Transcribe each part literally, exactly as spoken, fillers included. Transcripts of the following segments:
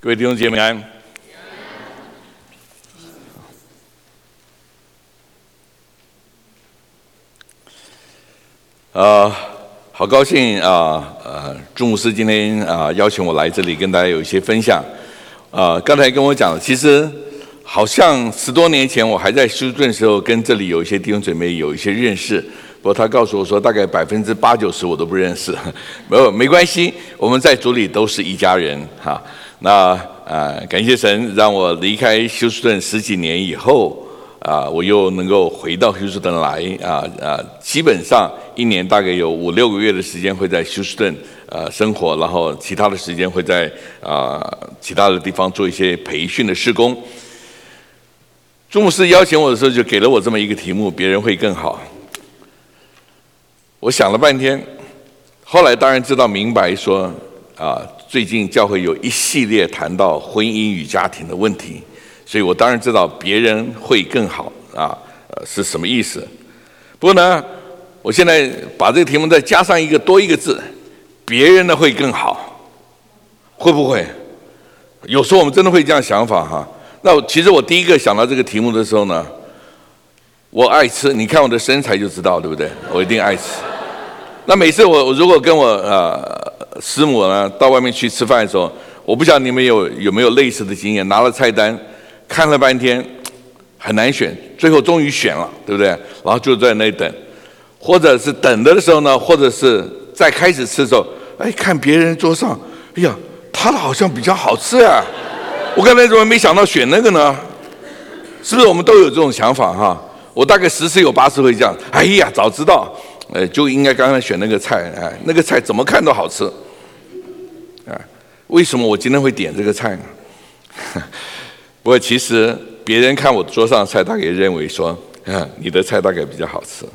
各位弟兄姐妹安。呃，好高兴啊，呃，朱牧师今天啊、呃、邀请我来这里跟大家有一些分享。呃，刚才跟我讲了，其实好像十多年前我还在休斯顿的时候，跟这里有一些弟兄姐妹有一些认识。不过他告诉我说，大概百分之八九十我都不认识。没有，没关系，我们在主里都是一家人哈。那呃，感谢神让我离开休斯顿十几年以后，啊、呃，我又能够回到休斯顿来啊啊、呃，基本上一年大概有五六个月的时间会在休斯顿呃生活，然后其他的时间会在啊、呃、其他的地方做一些培训的事工。朱牧师邀请我的时候，就给了我这么一个题目：别人会更好。我想了半天，后来当然知道明白说啊、呃，最近教会有一系列谈到婚姻与家庭的问题，所以我当然知道别人会更好啊，呃是什么意思。不过呢，我现在把这个题目再加上一个多一个字，别人的会更好，会不会？有时候我们真的会这样想法哈。那其实我第一个想到这个题目的时候呢，我爱吃，你看我的身材就知道，对不对？我一定爱吃。那每次我如果跟我呃师母呢到外面去吃饭的时候，我不晓得你们有有没有类似的经验，拿了菜单看了半天很难选，最后终于选了，对不对？然后就在那里等，或者是等的时候呢，或者是在开始吃的时候，哎，看别人桌上，哎呀，他的好像比较好吃啊，我刚才怎么没想到选那个呢？是不是我们都有这种想法哈？我大概十次有八次会这样，哎呀，早知道，呃，就应该刚才选那个菜，哎，那个菜怎么看都好吃，啊，为什么我今天会点这个菜呢？不过其实别人看我桌上的菜，大概也认为说，啊，你的菜大概比较好吃。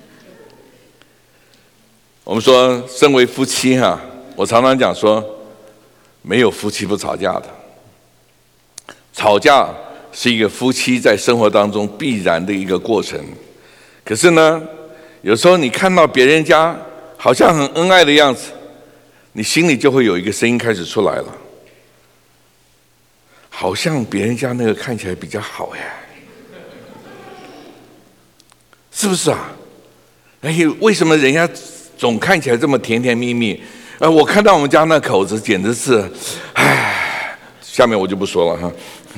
我们说，身为夫妻哈，我常常讲说，没有夫妻不吵架的，吵架是一个夫妻在生活当中必然的一个过程。可是呢，有时候你看到别人家好像很恩爱的样子，你心里就会有一个声音开始出来了，好像别人家那个看起来比较好耶，是不是啊？哎，为什么人家总看起来这么甜甜蜜蜜？呃，我看到我们家那口子简直是，唉，下面我就不说了哈。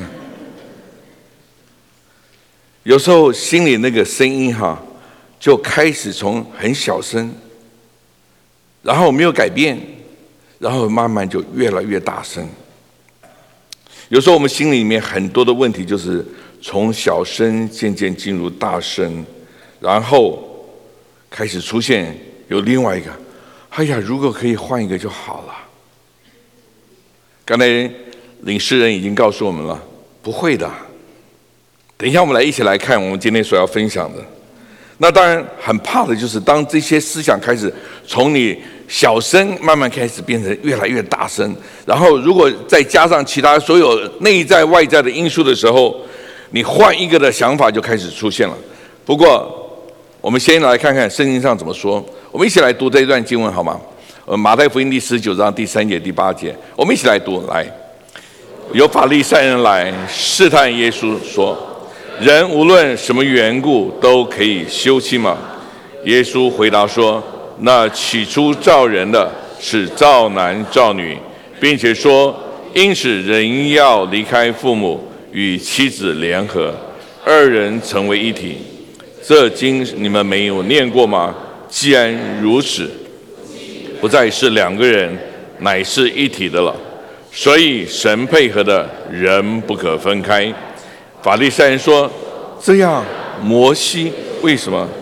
有时候心里那个声音哈，就开始从很小声，然后没有改变，然后慢慢就越来越大声。有时候我们心里面很多的问题，就是从小声渐渐进入大声，然后开始出现有另外一个，哎呀，如果可以换一个就好了。刚才领诗人已经告诉我们了，不会的。等一下，我们来一起来看我们今天所要分享的。那当然很怕的就是，当这些思想开始从你小声慢慢开始变成越来越大声，然后如果再加上其他所有内在外在的因素的时候，你换一个的想法就开始出现了。不过，我们先来看看圣经上怎么说。我们一起来读这一段经文好吗？呃，马太福音第十九章第三节、第八节，我们一起来读。来，有法利赛人来试探耶稣，说：人无论什么缘故都可以休妻吗？耶稣回答说：那起初造人的是造男造女，并且说，因此人要离开父母，与妻子联合，二人成为一体。这经你们没有念过吗？既然如此，不再是两个人，乃是一体的了。所以神配合的人不可分开。法利赛人说：这样摩西为什么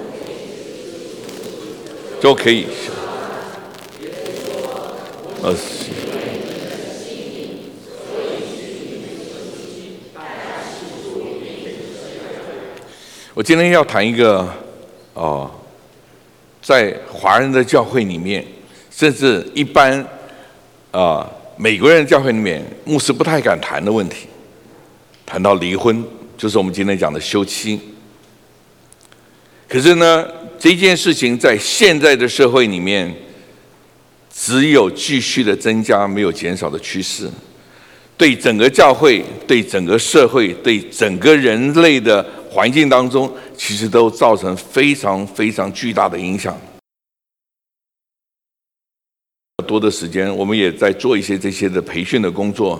就可以？呃，我今天要谈一个哦，在华人的教会里面，甚至一般啊、呃、美国人教会里面，牧师不太敢谈的问题，谈到离婚。就是我们今天讲的休妻。可是呢，这件事情在现在的社会里面，只有继续的增加，没有减少的趋势。 对整个教会、对整个社会、对整个人类的环境当中，其实都造成非常非常巨大的影响。多的时间，我们也在做一些这些的培训的工作。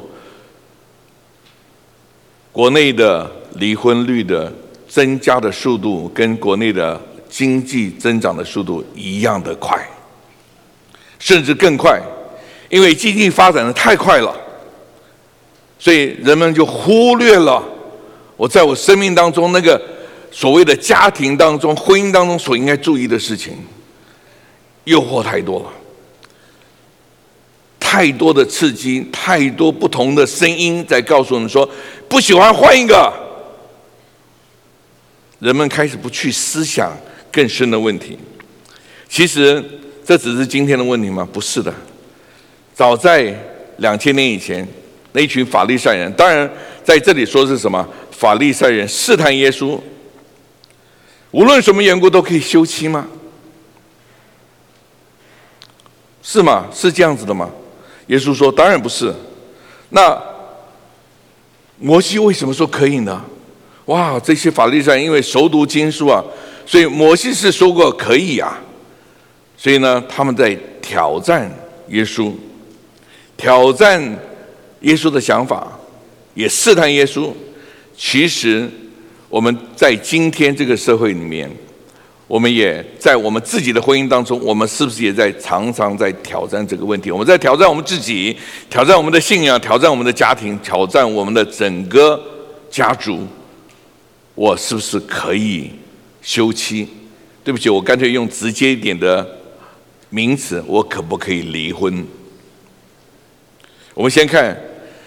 国内的离婚率的增加的速度，跟国内的经济增长的速度一样的快，甚至更快，因为经济发展的太快了，所以人们就忽略了我在我生命当中那个所谓的家庭当中、婚姻当中所应该注意的事情。诱惑太多了，太多的刺激，太多不同的声音在告诉我们说，不喜欢换一个。人们开始不去思想更深的问题。其实这只是今天的问题吗？不是的。早在两千年以前，那一群法利赛人，当然在这里说是什么？法利赛人试探耶稣，无论什么缘故都可以休妻吗？是吗？是这样子的吗？耶稣说当然不是。那摩西为什么说可以呢？哇，这些法利赛人因为熟读经书啊，所以摩西是说过可以啊。所以呢，他们在挑战耶稣，挑战耶稣的想法，也试探耶稣。其实我们在今天这个社会里面，我们也在我们自己的婚姻当中，我们是不是也在常常在挑战这个问题？我们在挑战我们自己，挑战我们的信仰，挑战我们的家庭，挑战我们的整个家族。我是不是可以休妻？对不起，我干脆用直接一点的名词，我可不可以离婚？我们先看，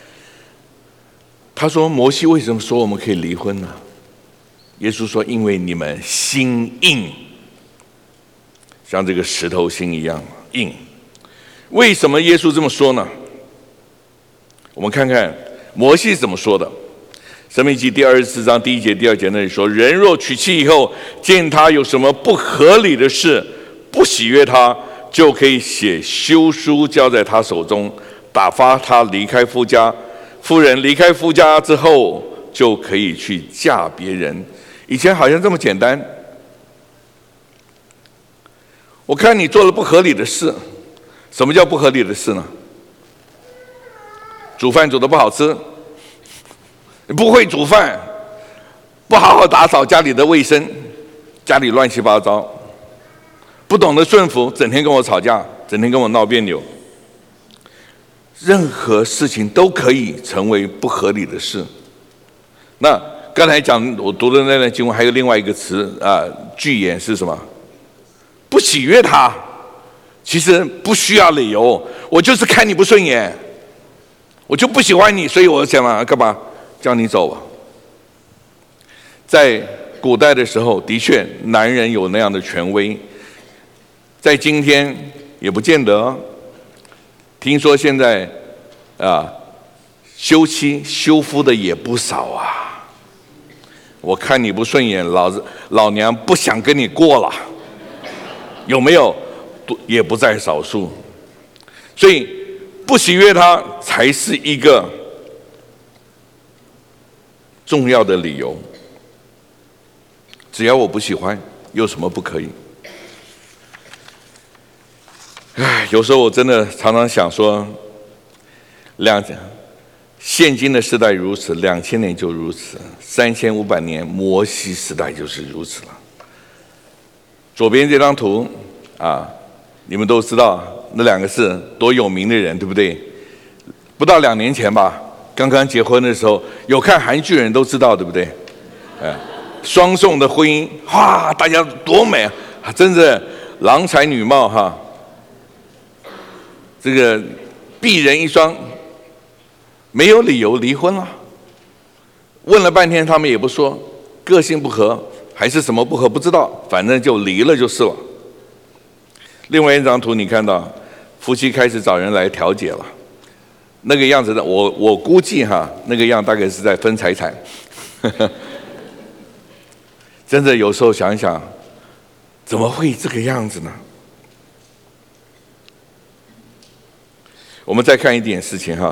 他说摩西为什么说我们可以离婚呢？耶稣说，因为你们心硬，像这个石头心一样硬。为什么耶稣这么说呢？我们看看摩西怎么说的。申命记第二十四章第一节、第二节那里说：人若娶妻以后，见他有什么不合理的事，不喜悦他，就可以写休书交在他手中，打发他离开夫家。妇人离开夫家之后，就可以去嫁别人。以前好像这么简单。我看你做了不合理的事。什么叫不合理的事呢？煮饭煮得不好吃，你不会煮饭，不好好打扫家里的卫生，家里乱七八糟，不懂得顺服，整天跟我吵架，整天跟我闹别扭。任何事情都可以成为不合理的事。那刚才讲我读的那段经文，还有另外一个词啊，句眼是什么？不喜悦他。其实不需要理由，我就是看你不顺眼，我就不喜欢你，所以我想嘛，干嘛叫你走吧？在古代的时候，的确男人有那样的权威，在今天也不见得。听说现在啊，休妻休夫的也不少啊。我看你不顺眼，老子老娘不想跟你过了，有没有？也不在少数。所以不喜悦他才是一个重要的理由。只要我不喜欢，有什么不可以？唉，有时候我真的常常想说，两现今的时代如此，两千年就如此，三千五百年摩西时代就是如此了。左边这张图啊，你们都知道那两个是多有名的人，对不对？不到两年前吧，刚刚结婚的时候，有看韩剧的人都知道，对不对？哎，双宋的婚姻，哇，大家多美啊，真是郎才女貌哈。这个璧人一双，没有理由离婚了。问了半天，他们也不说，个性不合还是什么不合不知道，反正就离了就是了。另外一张图，你看到夫妻开始找人来调解了，那个样子的，我我估计哈，那个样大概是在分财产。真的有时候想一想，怎么会这个样子呢？我们再看一点事情哈，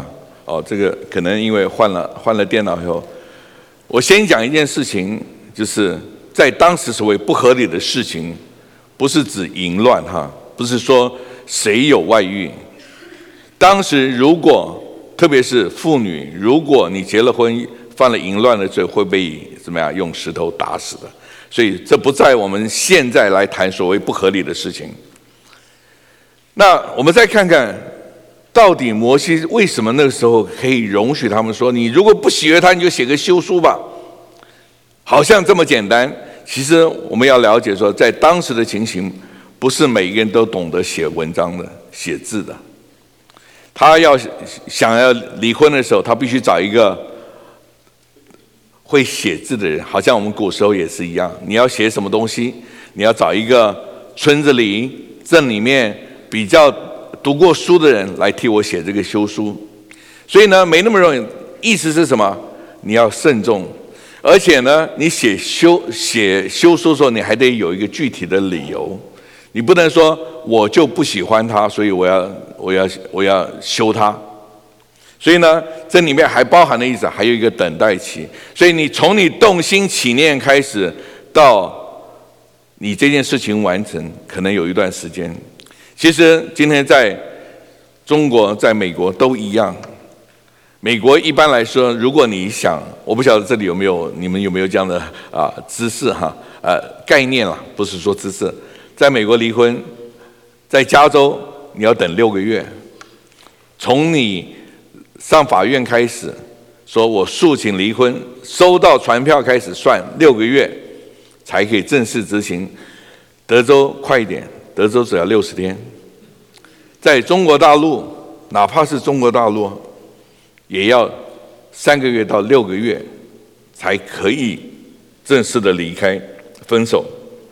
哦，这个可能因为换了换了电脑以后，我先讲一件事情，就是在当时所谓不合理的事情，不是指淫乱哈，不是说谁有外遇。当时如果特别是妇女，如果你结了婚犯了淫乱的罪，会被怎么样用石头打死的。所以这不在我们现在来谈所谓不合理的事情。那我们再看看，到底摩西为什么那个时候可以容许他们说，你如果不喜悦他，你就写个休书吧，好像这么简单。其实我们要了解说，在当时的情形，不是每一个人都懂得写文章的、写字的。他要想要离婚的时候，他必须找一个会写字的人，好像我们古时候也是一样。你要写什么东西，你要找一个村子里、镇里面比较读过书的人来替我写这个休书。所以呢，没那么容易。意思是什么？你要慎重，而且呢，你写休写休书的时候，你还得有一个具体的理由。你不能说我就不喜欢他，所以我要我要我要休他。所以呢，这里面还包含的意思，还有一个等待期。所以你从你动心起念开始，到你这件事情完成，可能有一段时间。其实今天在中国、在美国都一样。美国一般来说，如果你想，我不晓得这里有没有你们有没有这样的啊知识哈，呃概念啦，不是说知识。在美国离婚，在加州你要等六个月，从你上法院开始说我诉请离婚，收到传票开始算六个月才可以正式执行。德州快一点，德州只要六十天。在中国大陆，哪怕是中国大陆，也要三个月到六个月才可以正式的离开分手。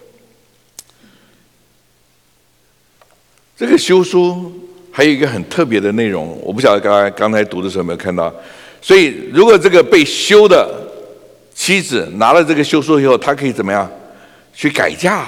这个休书还有一个很特别的内容，我不晓得刚才刚才读的时候有没有看到。所以，如果这个被休的妻子拿了这个休书以后，她可以怎么样？去改嫁。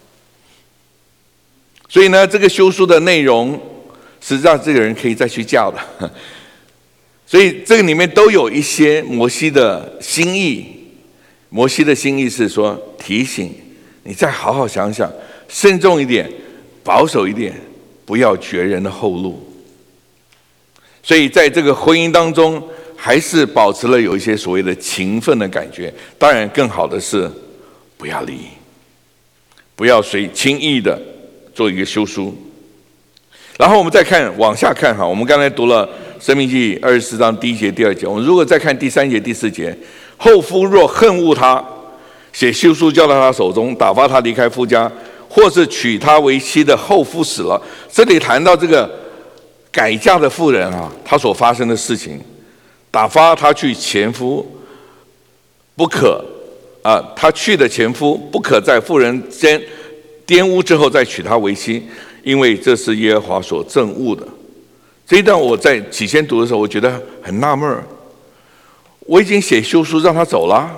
所以呢，这个休书的内容是让这个人可以再去嫁的。所以这个里面都有一些摩西的心意。摩西的心意是说，提醒你再好好想想，慎重一点，保守一点，不要绝人的后路。所以在这个婚姻当中，还是保持了有一些所谓的情分的感觉。当然，更好的是不要离，不要随轻易的做一个休书。然后我们再看往下看哈，我们刚才读了《申命记》二十四章第一节、第二节。我们如果再看第三节、第四节，后夫若恨恶他，写休书交到他手中，打发他离开夫家，或是娶她为妻的后夫死了。这里谈到这个改嫁的妇人啊，她所发生的事情，打发她去前夫不可啊，她去的前夫不可在妇人间玷污之后再娶她为妻，因为这是耶和华所憎恶的。这一段我在起先读的时候，我觉得很纳闷儿。我已经写休书让他走了，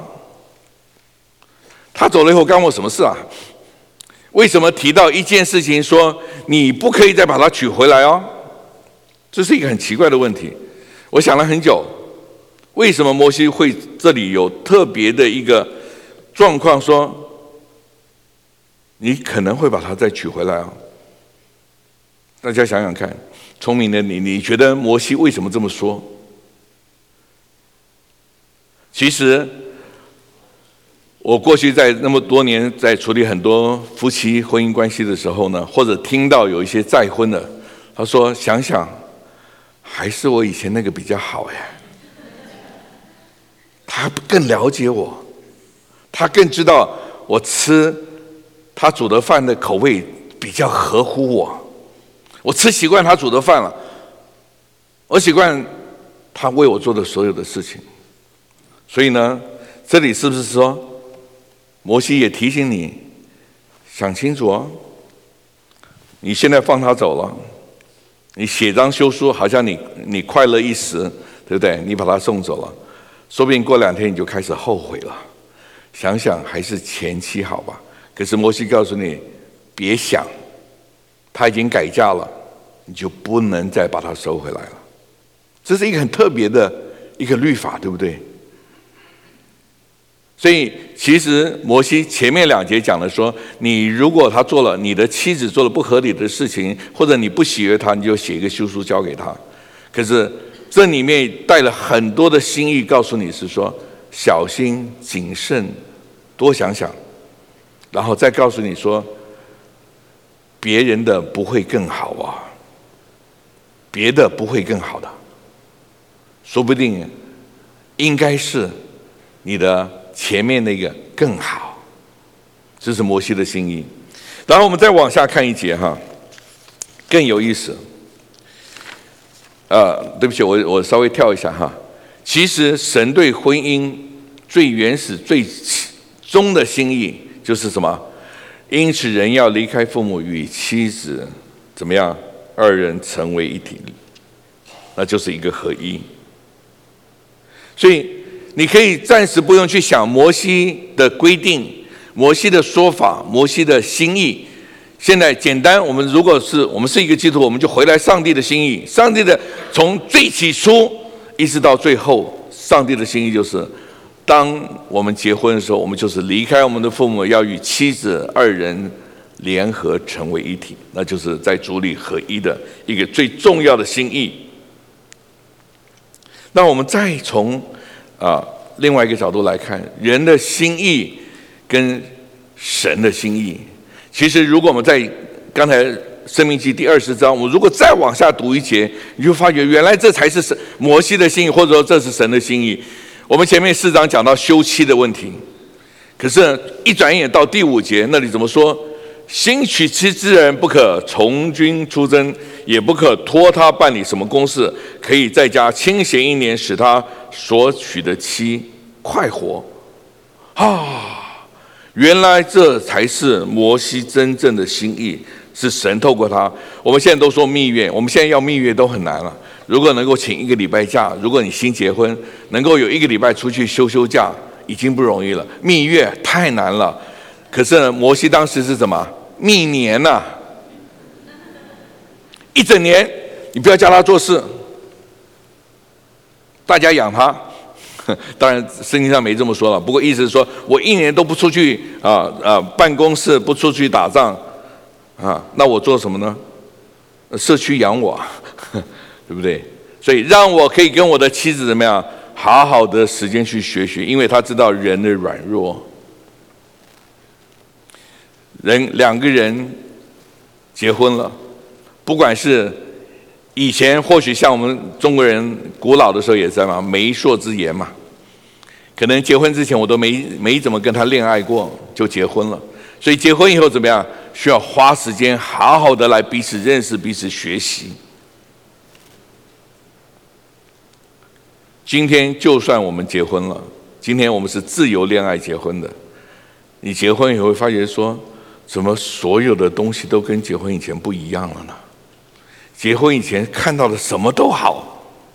他走了以后干我什么事啊？为什么提到一件事情说你不可以再把他娶回来哦？这是一个很奇怪的问题。我想了很久，为什么摩西会这里有特别的一个状况说你可能会把他再娶回来哦？大家想想看，聪明的你，你觉得摩西为什么这么说？其实我过去在那么多年在处理很多夫妻婚姻关系的时候呢，或者听到有一些再婚的，他说想想还是我以前那个比较好哎，他更了解我，他更知道我吃他煮的饭的口味比较合乎我，我吃习惯他煮的饭了，我习惯他为我做的所有的事情。所以呢，这里是不是说摩西也提醒你想清楚哦？你现在放他走了，你写张休书，好像你你快乐一时，对不对？你把他送走了，说不定过两天你就开始后悔了。想想还是前妻好吧。可是摩西告诉你，别想，他已经改嫁了，你就不能再把他收回来了。 这是一个很特别的一个律法，对不对？所以其实摩西前面两节讲的说，你如果他做了，你的妻子做了不合理的事情，或者你不喜悦他，你就写一个休书交给他。可是这里面带了很多的心意，告诉你是说小心谨慎，多想想，然后再告诉你说，别人的不会更好啊，别的不会更好的，说不定应该是你的前面那个更好。这是摩西的心意。然后我们再往下看一节哈，更有意思。呃，对不起，我我稍微跳一下哈。其实神对婚姻最原始、最终的心意就是什么？因此人要离开父母，与妻子怎么样？二人成为一体，那就是一个合一。所以你可以暂时不用去想摩西的规定、摩西的说法、摩西的心意。现在简单，我们如果是我们是一个基督徒，我们就回来上帝的心意。上帝的从最起初一直到最后，上帝的心意就是，当我们结婚的时候，我们就是离开我们的父母，要与妻子二人联合成为一体，那就是在主里合一的一个最重要的心意。那我们再从啊另外一个角度来看，人的心意跟神的心意。其实如果我们在刚才申命记第二十章，我们如果再往下读一节，你就发觉原来这才是神摩西的心意，或者说这是神的心意。我们前面四章讲到休妻的问题，可是一转眼到第五节那里怎么说？新娶妻之人不可从军出征，也不可托他办理什么公事，可以在家清闲一年，使他所娶的妻快活。啊！原来这才是摩西真正的心意，是神透过他。我们现在都说蜜月，我们现在要蜜月都很难了。如果能够请一个礼拜假，如果你新结婚，能够有一个礼拜出去休休假，已经不容易了。蜜月太难了。可是呢，摩西当时是什么？蜜年呐、啊，一整年，你不要叫他做事，大家养他。当然，圣经上没这么说了。不过意思是说，我一年都不出去啊啊办公室，不出去打仗啊，那我做什么呢？社区养我，对不对？所以让我可以跟我的妻子怎么样，好好的时间去学学，因为他知道人的软弱。人两个人结婚了，不管是以前或许像我们中国人古老的时候也在嘛，媒妁之言嘛。可能结婚之前我都没没怎么跟他恋爱过，就结婚了。所以结婚以后怎么样？需要花时间好好的来彼此认识、彼此学习。今天就算我们结婚了，今天我们是自由恋爱结婚的，你结婚以后会发觉说，怎么所有的东西都跟结婚以前不一样了呢？结婚以前看到的什么都好。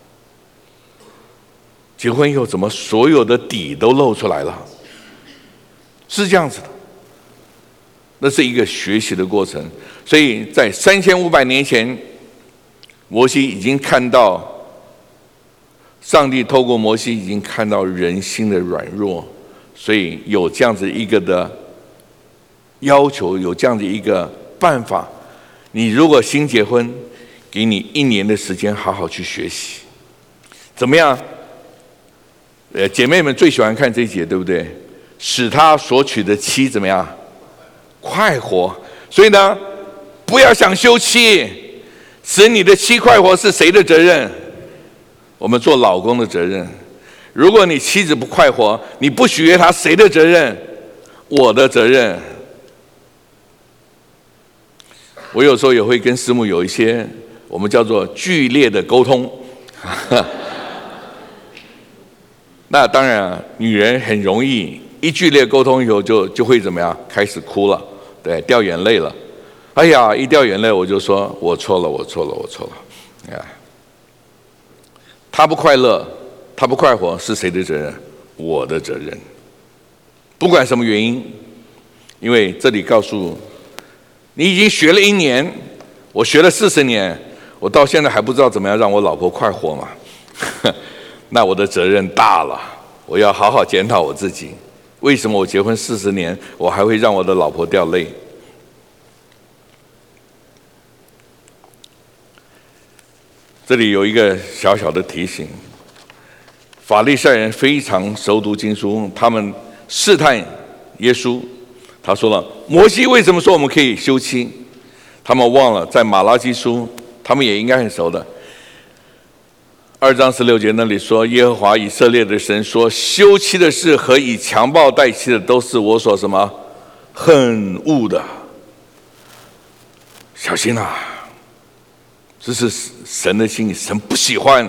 结婚以后，怎么所有的底都露出来了？是这样子的，那是一个学习的过程。所以在三千五百年前，摩西已经看到，上帝透过摩西已经看到人心的软弱，所以有这样子一个的要求，有这样子一个办法。你如果新结婚，给你一年的时间好好去学习，怎么样？呃，姐妹们最喜欢看这一节，对不对？使他所娶的妻怎么样？快活。所以呢，不要想休妻，使你的妻快活是谁的责任？我们做老公的责任。如果你妻子不快活，你不许悦她，谁的责任？我的责任。我有时候也会跟师母有一些我们叫做剧烈的沟通。那当然，女人很容易一剧烈沟通以后就就会怎么样？开始哭了，对，掉眼泪了。哎呀，一掉眼泪我就说我错了，我错了，我错了。啊，他不快乐，他不快活是谁的责任？我的责任。不管什么原因，因为这里告诉你已经学了一年，我学了四十年，我到现在还不知道怎么样让我老婆快活嘛。 那我的责任大了，我要好好检讨我自己。为什么我结婚四十年，我还会让我的老婆掉泪？这里有一个小小的提醒：法利赛人非常熟读经书，他们试探耶稣。他说了：“摩西为什么说我们可以休妻？”他们忘了，在马拉基书，他们也应该很熟的。二章十六节那里说：“耶和华以色列的神说，休妻的事和以强暴待妻的，都是我所什么恨恶的。”小心啊！这是神的心意，神不喜欢。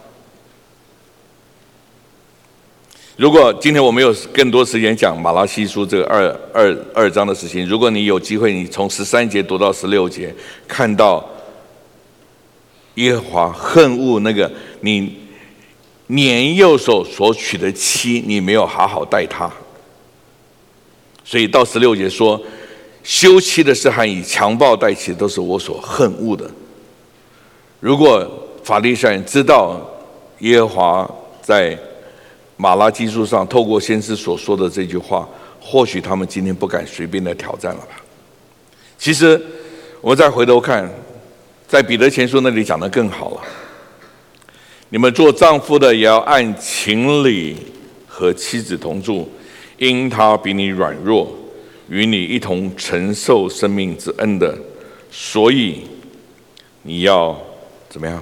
如果今天我们有更多时间讲马拉西书这个二二二章的事情，如果你有机会，你从十三节读到十六节，看到耶和华恨恶那个你年幼时所娶的妻，你没有好好待她，所以到十六节说，休妻的事和以强暴待妻都是我所恨恶的。如果法利赛人知道耶和华在马拉基书上透过先知所说的这句话，或许他们今天不敢随便的挑战了吧。其实我们再回头看，在彼得前书那里讲得更好了，你们做丈夫的也要按情理和妻子同住，因他比你软弱，与你一同承受生命之恩的，所以你要怎么样？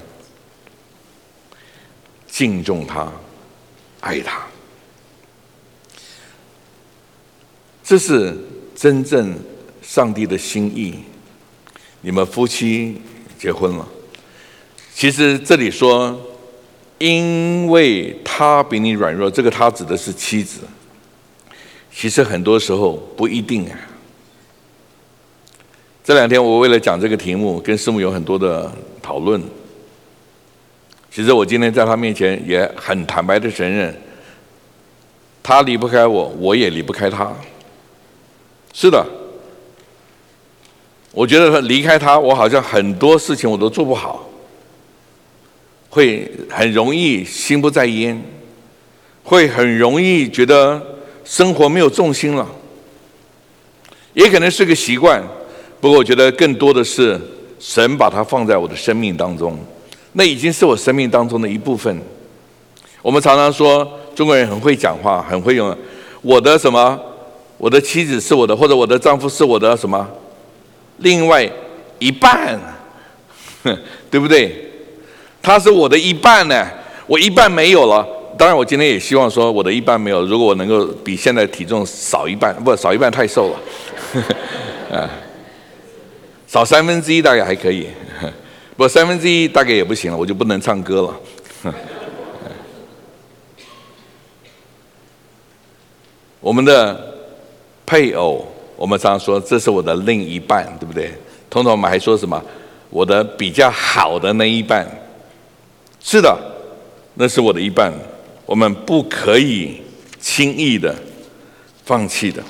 敬重他，爱他。这是真正上帝的心意。你们夫妻结婚了，其实这里说因为他比你软弱，这个他指的是妻子，其实很多时候不一定啊。这两天我为了讲这个题目，跟师母有很多的讨论。其实我今天在他面前也很坦白的承认，他离不开我，我也离不开他。是的，我觉得他离开他，我好像很多事情我都做不好，会很容易心不在焉，会很容易觉得生活没有重心了，也可能是个习惯。不过我觉得更多的是神把它放在我的生命当中，那已经是我生命当中的一部分。我们常常说中国人很会讲话，很会用我的什么，我的妻子是我的，或者我的丈夫是我的什么另外一半，对不对？他是我的一半呢，我一半没有了。当然我今天也希望说我的一半没有，如果我能够比现在体重少一半，不少一半太瘦了啊，少三分之一大概还可以，不三分之一大概也不行了，我就不能唱歌了。我们的配偶，我们常常说这是我的另一半，对不对？通常我们还说什么我的比较好的那一半。是的，那是我的一半，我们不可以轻易的放弃的。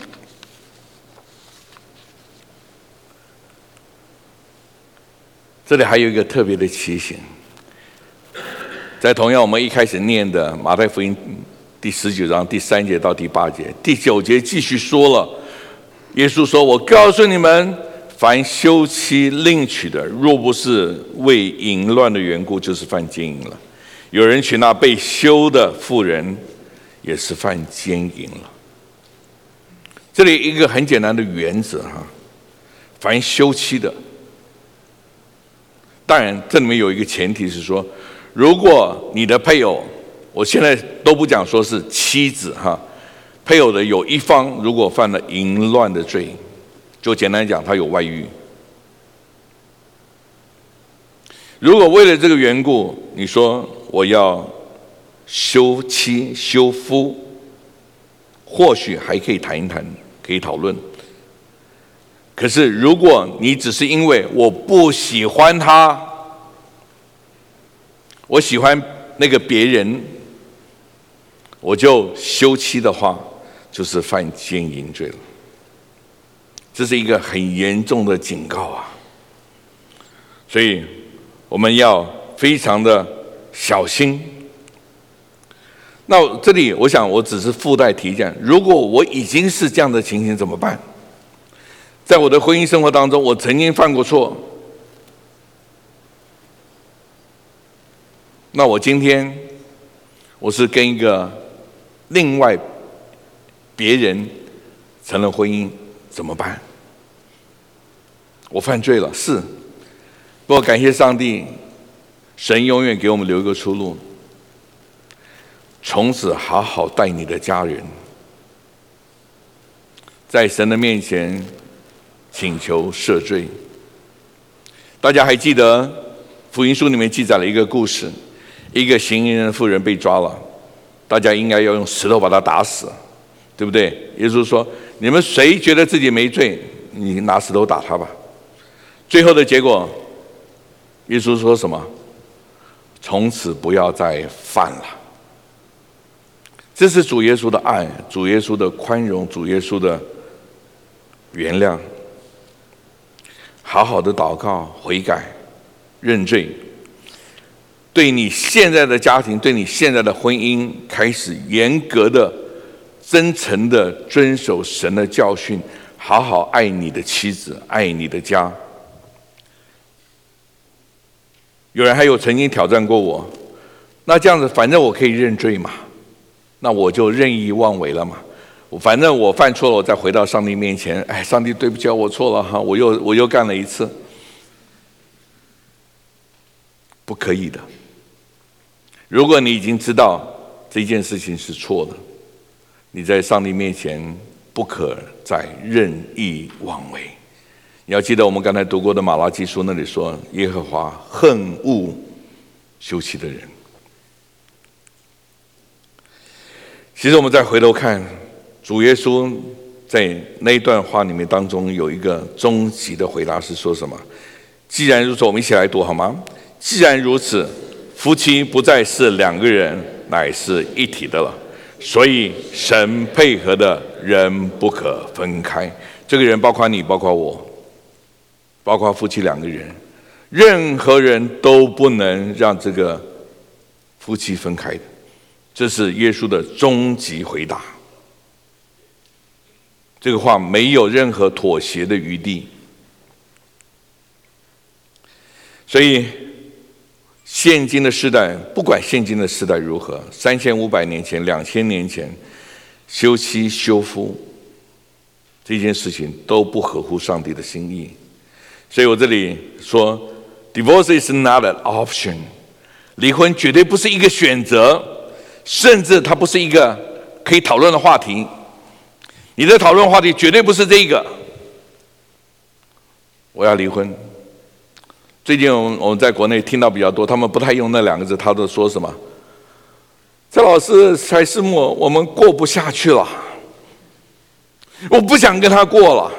这里还有一个特别的提醒，在同样我们一开始念的马太福音第十九章第三节到第八节，第九节继续说了，耶稣说：“我告诉你们，凡休妻另娶的，若不是为淫乱的缘故，就是犯奸淫了。有人娶那被休的妇人，也是犯奸淫了。”这里一个很简单的原则哈，凡休妻的，当然这里面有一个前提是说，如果你的配偶，我现在都不讲说是妻子哈，配偶的有一方如果犯了淫乱的罪，就简单讲他有外遇。如果为了这个缘故，你说我要休妻休夫，或许还可以谈一谈，可以讨论。可是如果你只是因为我不喜欢他，我喜欢那个别人，我就休妻的话，就是犯奸淫罪了。这是一个很严重的警告啊！所以我们要非常的小心， 那这里我想我只是附带提讲，如果我已经是这样的情形怎么办？在我的婚姻生活当中，我曾经犯过错，那我今天我是跟一个另外别人成了婚姻怎么办？我犯罪了，是，不过感谢上帝，神永远给我们留一个出路，从此好好待你的家人，在神的面前请求赦罪。大家还记得福音书里面记载了一个故事，一个行淫人的妇人被抓了，大家应该要用石头把他打死，对不对？耶稣说，你们谁觉得自己没罪，你拿石头打他吧。最后的结果，耶稣说什么？从此不要再犯了。这是主耶稣的爱，主耶稣的宽容，主耶稣的原谅。好好的祷告、悔改、认罪，对你现在的家庭，对你现在的婚姻，开始严格的、真诚的遵守神的教训，好好爱你的妻子，爱你的家。有人还有曾经挑战过我，那这样子，反正我可以认罪嘛，那我就任意妄为了嘛。反正我犯错了，我再回到上帝面前，哎，上帝对不起，我错了哈，我又我又干了一次，不可以的。如果你已经知道这件事情是错的，你在上帝面前不可再任意妄为。你要记得我们刚才读过的马拉基书那里说，耶和华恨恶休妻的人。其实我们再回头看，主耶稣在那一段话里面当中有一个终极的回答是说什么？既然如此，我们一起来读好吗？既然如此，夫妻不再是两个人，乃是一体的了。所以神配合的人不可分开。这个人包括你，包括我，包括夫妻两个人，任何人都不能让这个夫妻分开的。这是耶稣的终极回答。这个话没有任何妥协的余地。所以现今的时代，不管现今的时代如何，三千五百年前、两千年前，休妻休夫这件事情都不合乎上帝的心意。所以我这里说 ，divorce is not an option， 离婚绝对不是一个选择，甚至它不是一个可以讨论的话题。你的讨论话题绝对不是这个，我要离婚。最近我们我们在国内听到比较多，他们不太用那两个字，他都说什么？蔡老师、蔡师母，我们过不下去了，我不想跟他过了，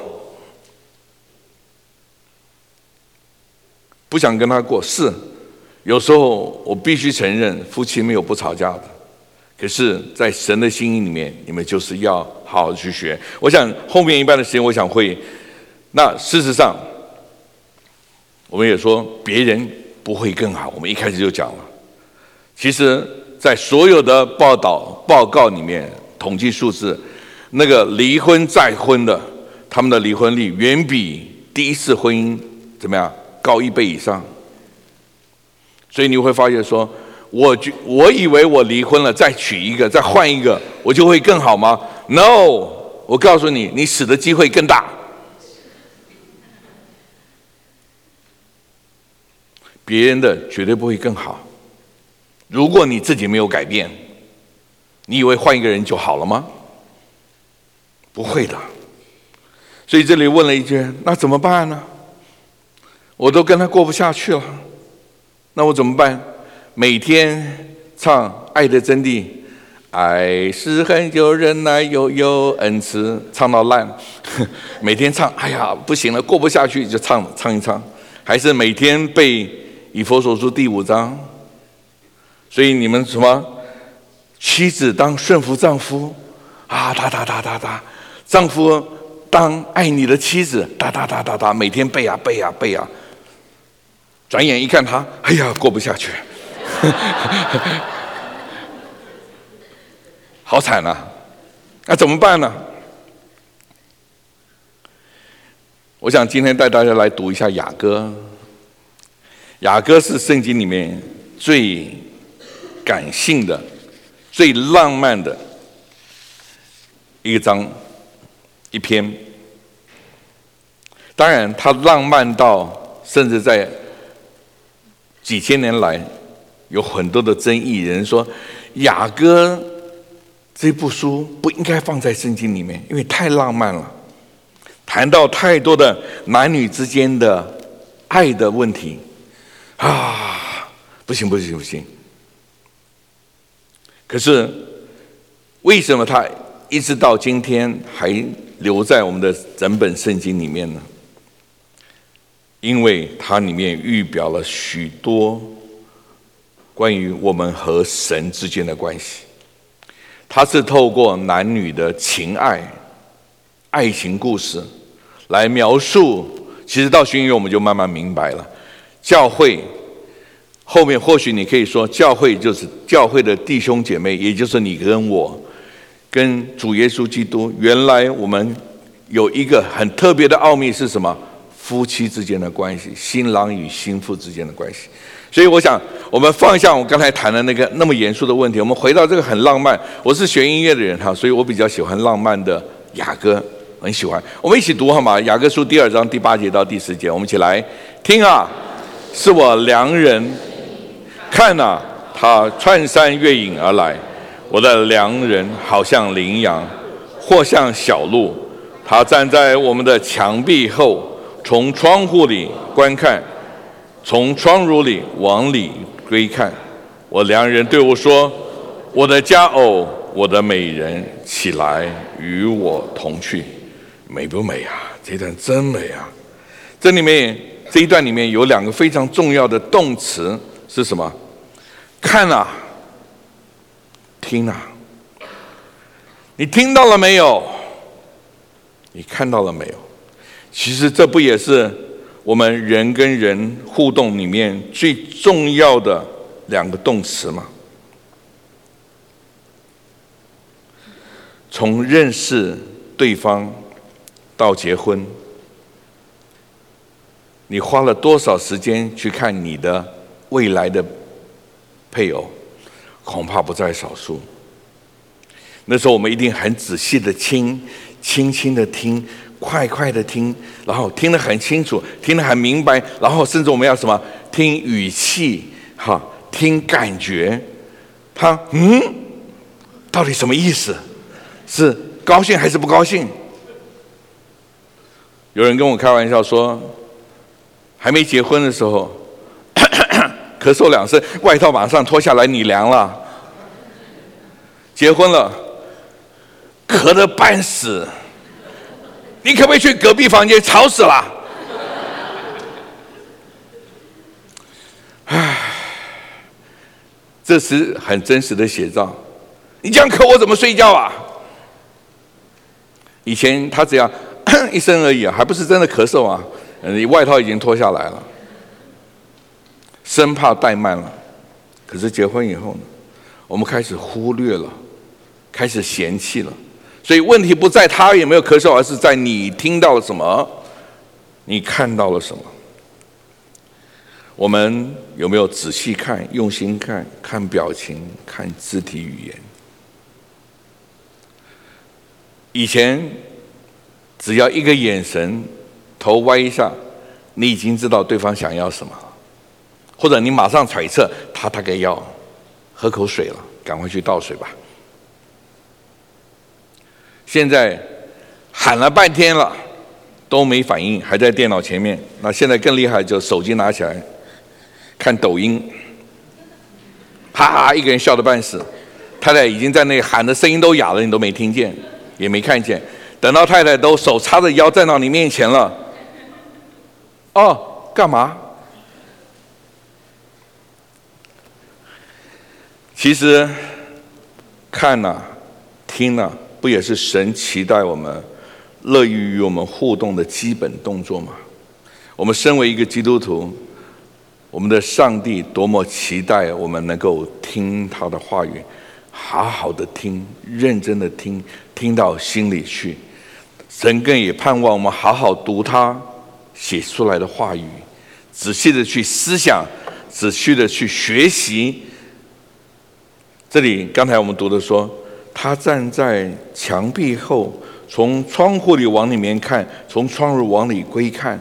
不想跟他过。是，有时候我必须承认，夫妻没有不吵架的。可是，在神的心意里面，你们就是要好好去学。我想后面一半的时间，我想会。那事实上，我们也说别人不会更好。我们一开始就讲了，其实，在所有的报道报告里面，统计数字，那个离婚再婚的，他们的离婚率远比第一次婚姻怎么样高一倍以上。所以你会发现说。我我以为我离婚了，再娶一个，再换一个，我就会更好吗 ？No， 我告诉你，你死的机会更大。别人的绝对不会更好。如果你自己没有改变，你以为换一个人就好了吗？不会的。所以这里问了一句：那怎么办呢？我都跟他过不下去了，那我怎么办？每天唱《爱的真谛》，爱是很有忍耐，又有恩慈，唱到烂。每天唱，哎呀，不行了，过不下去就唱唱一唱。还是每天背以弗所书第五章。所以你们什么妻子当顺服丈夫啊，哒哒哒哒哒，丈夫当爱你的妻子，哒哒哒哒哒，每天背啊背啊背啊。转眼一看他，哎呀，过不下去。 好惨啊！那怎么办呢？我想今天带大家来读一下雅歌。雅歌是圣经里面最感性的、最浪漫的一个章一篇。当然，它浪漫到甚至在几千年来有很多的争议。人说雅歌这部书不应该放在圣经里面，因为太浪漫了，谈到太多的男女之间的爱的问题啊，不行不行不行。可是为什么它一直到今天还留在我们的整本圣经里面呢？因为它里面预表了许多关于我们和神之间的关系。它是透过男女的情爱、爱情故事来描述。其实到新约我们就慢慢明白了，教会后面或许你可以说，教会就是教会的弟兄姐妹，也就是你跟我，跟主耶稣基督。原来我们有一个很特别的奥秘是什么？夫妻之间的关系，新郎与新妇之间的关系。所以我想我们放下我刚才谈的那个那么严肃的问题，我们回到这个很浪漫。我是学音乐的人哈，所以我比较喜欢浪漫的雅歌，很喜欢。我们一起读好吗？雅歌书第二章第八节到第十节，我们一起来听啊！是我良人，看啊，他穿山越岭而来，我的良人好像羚羊，或像小鹿。他站在我们的墙壁后，从窗户里观看，从窗牍里往里窥看。我良人对我说：我的佳偶，我的美人，起来与我同去。美不美啊？这段真美啊！这里面这一段里面有两个非常重要的动词是什么？看啊，听啊。你听到了没有？你看到了没有？其实这不也是我们人跟人互动里面最重要的两个动词吗？从认识对方到结婚，你花了多少时间去看你的未来的配偶？恐怕不在少数。那时候我们一定很仔细的听，轻轻的听，快快的听，然后听得很清楚，听得很明白，然后甚至我们要什么？听语气，哈，听感觉。他嗯，到底什么意思？是高兴还是不高兴？有人跟我开玩笑说，还没结婚的时候，咳嗽两声，外套马上脱下来，你凉了。结婚了，咳得半死，你可不可以去隔壁房间？吵死了！唉，这是很真实的写照。你这样咳，我怎么睡觉啊？以前他只要一声而已啊，还不是真的咳嗽啊，你外套已经脱下来了，生怕怠慢了。可是结婚以后呢，我们开始忽略了，开始嫌弃了。所以问题不在他有没有咳嗽，而是在你听到了什么，你看到了什么。我们有没有仔细看、用心看、看表情、看肢体语言？以前只要一个眼神，头歪一下，你已经知道对方想要什么，或者你马上揣测他大概要喝口水了，赶快去倒水吧。现在喊了半天了都没反应，还在电脑前面。那现在更厉害，就手机拿起来看抖音，哈哈，一个人笑得半死。太太已经在那里喊的声音都哑了，你都没听见，也没看见。等到太太都手叉着腰站到你面前了，哦，干嘛？其实看呐、啊，听呐、啊，不也是神期待我们乐意与我们互动的基本动作吗？我们身为一个基督徒，我们的上帝多么期待我们能够听他的话语， 好好的听，认真的听，听到心里去。神更也盼望我们好好读他写出来的话语，仔细的去思想，仔细的去学习。这里刚才我们读的说，他站在墙壁后，从窗户里往里面看，从窗户往里窥看。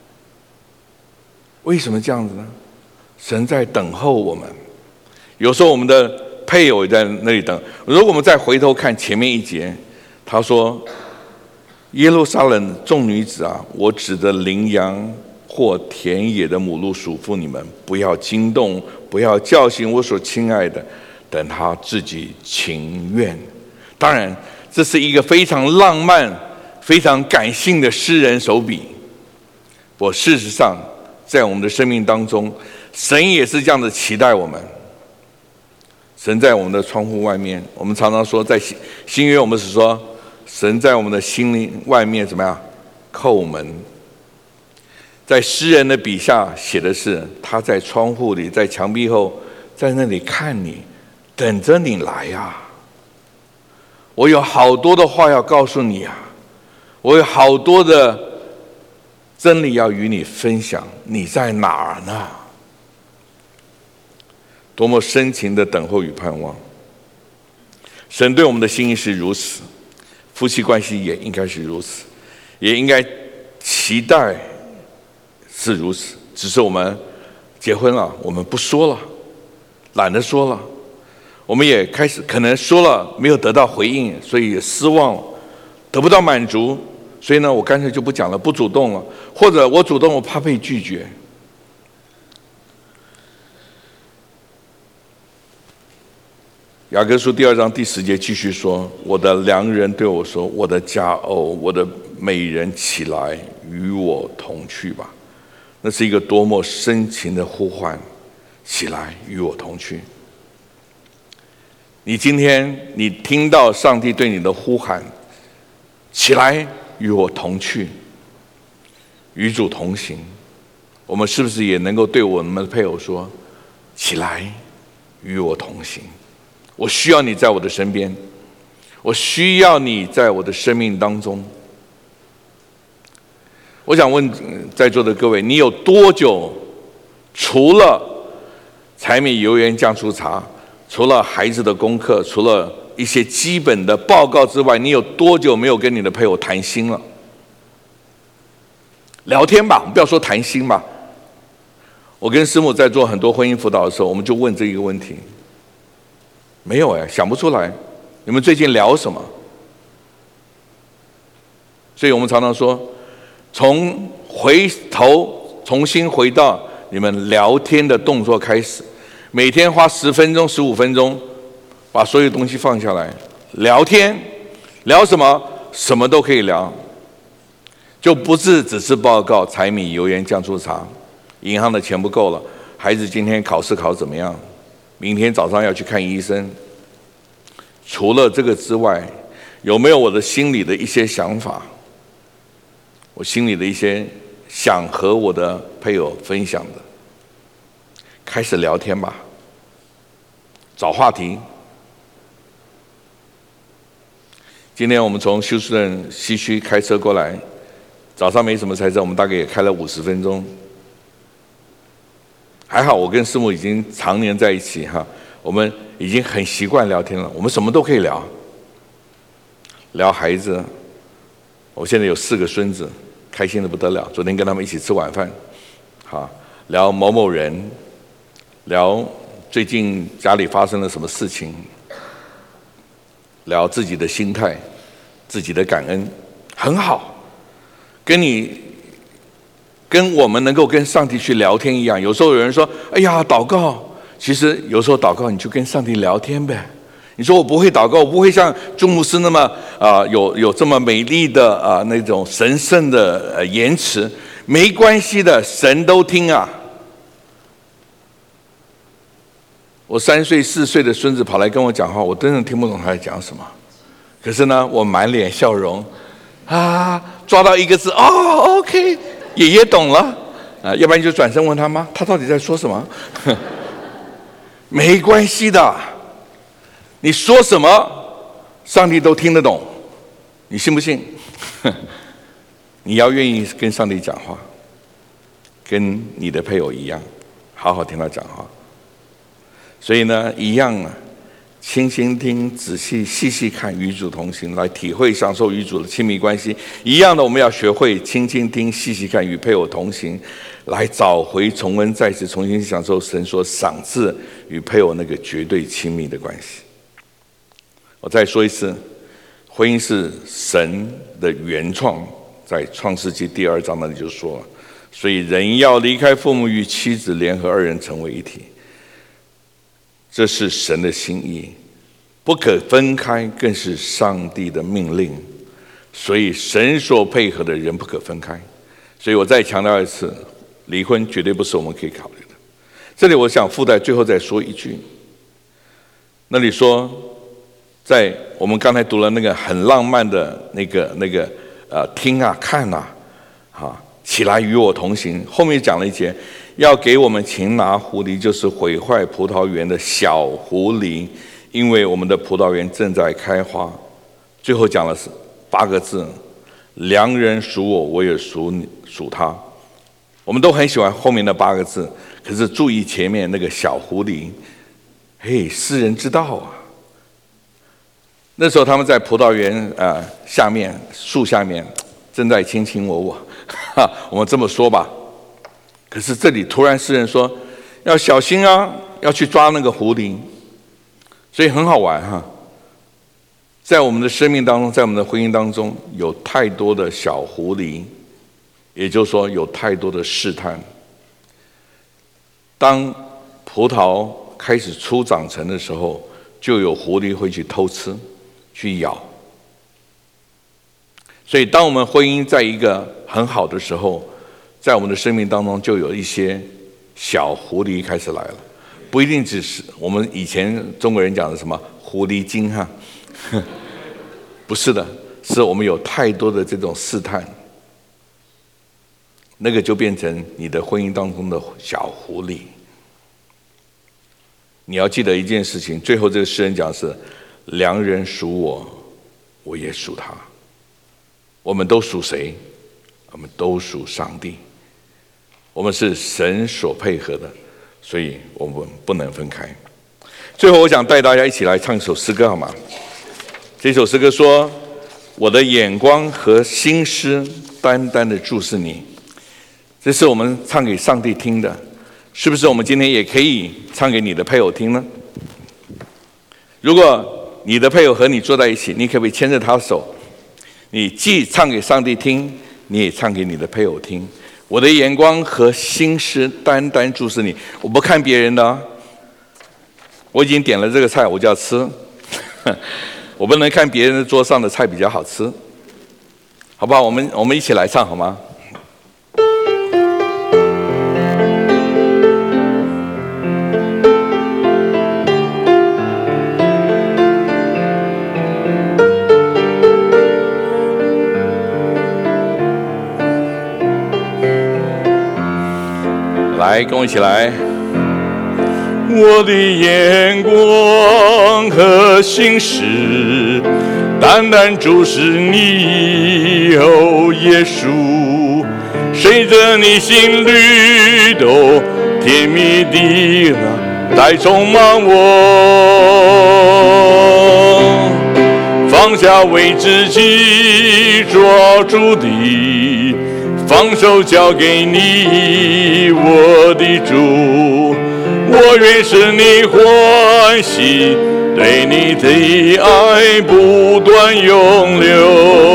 为什么这样子呢？神在等候我们。有时候我们的配偶也在那里等。如果我们再回头看前面一节，他说，耶路撒冷众女子啊，我指着羚羊或田野的母鹿嘱咐你们，不要惊动，不要叫醒我所亲爱的，等他自己情愿。当然这是一个非常浪漫非常感性的诗人手笔。我事实上在我们的生命当中，神也是这样的期待我们。神在我们的窗户外面，我们常常说，在新新约我们是说，神在我们的心里外面怎么样叩门。在诗人的笔下写的是，他在窗户里，在墙壁后，在那里看你，等着你来啊。我有好多的话要告诉你啊，我有好多的真理要与你分享，你在哪儿呢？多么深情的等候与盼望。神对我们的心意是如此，夫妻关系也应该是如此，也应该期待是如此。只是我们结婚了，我们不说了，懒得说了，我们也开始可能说了没有得到回应，所以也失望了，得不到满足，所以呢我干脆就不讲了，不主动了，或者我主动我怕被拒绝。雅各书第二章第十节继续说，我的良人对我说，我的佳偶，我的美人，起来与我同去吧。那是一个多么深情的呼唤，起来与我同去。你今天你听到上帝对你的呼喊，起来与我同去，与主同行，我们是不是也能够对我们的配偶说，起来与我同行？我需要你在我的身边，我需要你在我的生命当中。我想问在座的各位，你有多久除了柴米油盐酱醋茶，除了孩子的功课，除了一些基本的报告之外，你有多久没有跟你的配偶谈心了？聊天吧，我们不要说谈心吧。我跟师母在做很多婚姻辅导的时候，我们就问这一个问题，没有哎，想不出来。你们最近聊什么？所以我们常常说，从回头重新回到你们聊天的动作开始，每天花十分钟、十五分钟，把所有东西放下来聊天。聊什么？什么都可以聊，就不是只是报告柴米油盐酱醋茶，银行的钱不够了，孩子今天考试考怎么样？明天早上要去看医生。除了这个之外，有没有我的心里的一些想法？我心里的一些想和我的配偶分享的？开始聊天吧，找话题。今天我们从休斯顿西区开车过来，早上没什么赛车，我们大概也开了五十分钟。还好我跟师母已经常年在一起哈，我们已经很习惯聊天了，我们什么都可以聊。聊孩子，我现在有四个孙子，开心的不得了。昨天跟他们一起吃晚饭，好，聊某某人，聊最近家里发生了什么事情，聊自己的心态，自己的感恩，很好。跟你跟我们能够跟上帝去聊天一样。有时候有人说，哎呀祷告，其实有时候祷告你就跟上帝聊天呗。你说我不会祷告，我不会像朱牧师那么啊、呃、有有这么美丽的啊、呃、那种神圣的呃言辞，没关系的，神都听啊。我三岁四岁的孙子跑来跟我讲话，我真的听不懂他在讲什么，可是呢我满脸笑容啊，抓到一个字，哦 OK， 爷爷懂了啊，要不然就转身问他妈，他到底在说什么？没关系的， 你说什么，上帝都听得懂，你信不信？你要愿意跟上帝讲话，跟你的配偶一样，好好听他讲话。所以呢，一样啊，倾心听，仔细细细看，与主同行，来体会享受与主的亲密关系。一样的，我们要学会倾心听，细细看，与配偶同行，来找回、重温、再次重新享受神所赏赐与配偶那个绝对亲密的关系。我再说一次，婚姻是神的原创，在创世纪第二章那里就说了，所以人要离开父母与妻子联合，二人成为一体。这是神的心意，不可分开，更是上帝的命令。所以神所配合的人不可分开。所以我再强调一次，离婚绝对不是我们可以考虑的。这里我想附带最后再说一句，那里说，在我们刚才读了那个很浪漫的那个那个呃听啊看啊，啊起来与我同行。后面讲了一节，要给我们擒拿狐狸，就是毁坏葡萄园的小狐狸，因为我们的葡萄园正在开花。最后讲了八个字：良人属我，我也属你属他。我们都很喜欢后面的八个字，可是注意前面那个小狐狸，嘿，世人知道啊。那时候他们在葡萄园呃下面树下面正在卿卿我我，哈，我们这么说吧。可是这里突然诗人说要小心啊，要去抓那个狐狸。所以很好玩哈，在我们的生命当中，在我们的婚姻当中，有太多的小狐狸，也就是说有太多的试探。当葡萄开始初长成的时候，就有狐狸会去偷吃去咬。所以当我们婚姻在一个很好的时候，在我们的生命当中就有一些小狐狸开始来了，不一定只是我们以前中国人讲的什么狐狸精哈，不是的，是我们有太多的这种试探，那个就变成你的婚姻当中的小狐狸。你要记得一件事情，最后这个诗人讲是良人属我，我也属他。我们都属谁？我们都属上帝。我们是神所配合的，所以我们不能分开。最后我想带大家一起来唱一首诗歌好吗？这首诗歌说，我的眼光和心思单单的注视你。这是我们唱给上帝听的，是不是我们今天也可以唱给你的配偶听呢？如果你的配偶和你坐在一起，你可不可以牵着他的手，你既唱给上帝听，你也唱给你的配偶听。我的眼光和心思单单注视你，我不看别人的啊，我已经点了这个菜，我就要吃，我不能看别人的桌上的菜比较好吃，好不好？我们我们一起来唱好吗？来，跟我一起来。我的眼光和心事单单注视你，哦耶稣，随着你心律动，甜蜜的来充满我，放下为自己做主的，放手交给你，我的主，我愿使你欢喜，对你的爱不断永留。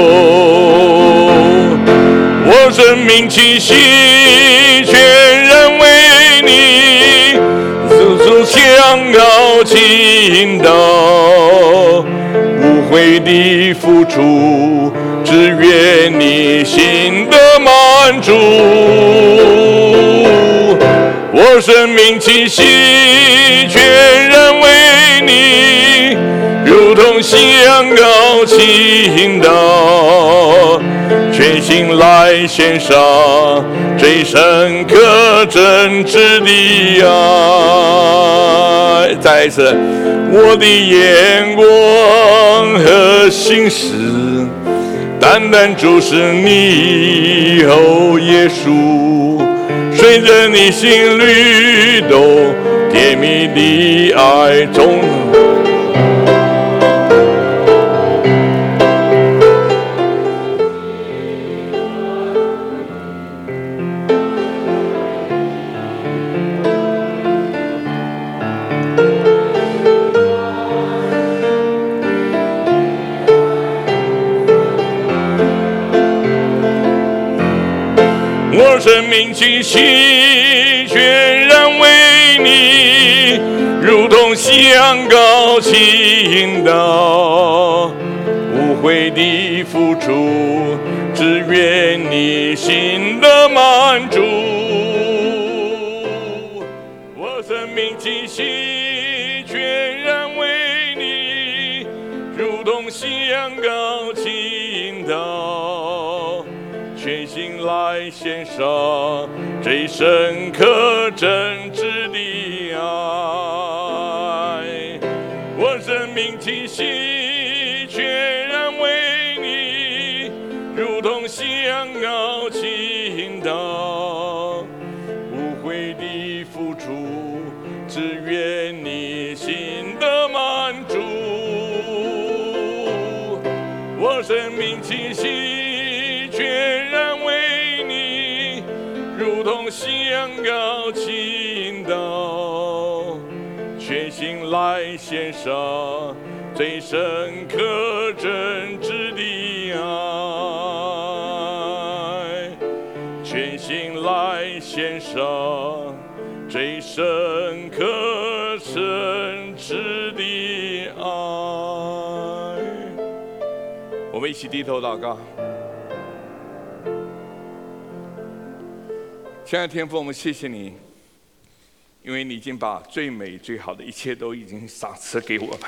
我生命气息全然为你，处处向高倾倒，无悔的付出，只愿你心的满足。我生命气息全然为你，如同向高倾倒， 全心来献上最深刻真挚的爱。再一次，我的眼光和心思单单注视你，哦耶稣，随着你心律动，甜蜜的爱中。我生命气息全然为你，如同香膏倾倒，无悔的付出，只愿你心的满足。我生命气息全然为你，如同香膏倾倒，全心来献上最深刻真挚的爱。我生命气息全然为你，如同香膏倾倒，无悔的付出，只愿你心的满足。我生命气息全然为你，如同香膏倾倒，全心来献上最深刻真挚的爱，全心来献上最深刻真挚的爱。我们一起低头祷告。亲爱的天父，我们谢谢你，因为你已经把最美最好的一切都已经赏赐给我们，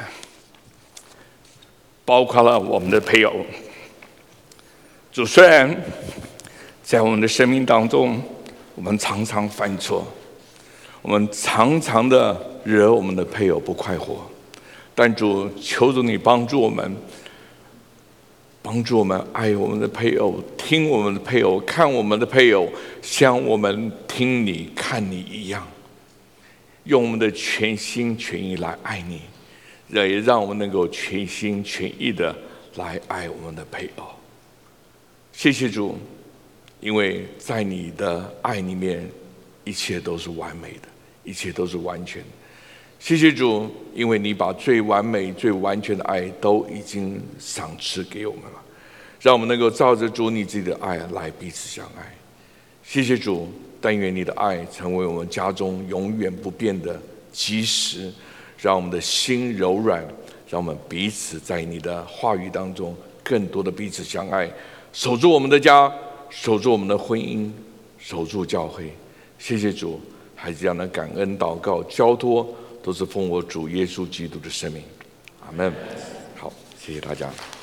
包括了我们的配偶。主，虽然在我们的生命当中，我们常常犯错，我们常常的惹我们的配偶不快活，但主，求主你帮助我们，帮助我们爱我们的配偶，听我们的配偶，看我们的配偶，像我们听你看你一样，用我们的全心全意来爱你，也让我们能够全心全意的来爱我们的配偶。谢谢主，因为在你的爱里面，一切都是完美的，一切都是完全的。谢谢主，因为你把最完美最完全的爱都已经赏赐给我们了，让我们能够照着主你自己的爱来彼此相爱。谢谢主，但愿你的爱成为我们家中永远不变的基石，让我们的心柔软，让我们彼此在你的话语当中更多的彼此相爱，守住我们的家，守住我们的婚姻，守住教会。谢谢主，孩子这样的感恩祷告交托都是奉我主耶稣基督的圣名，阿们。好，谢谢大家。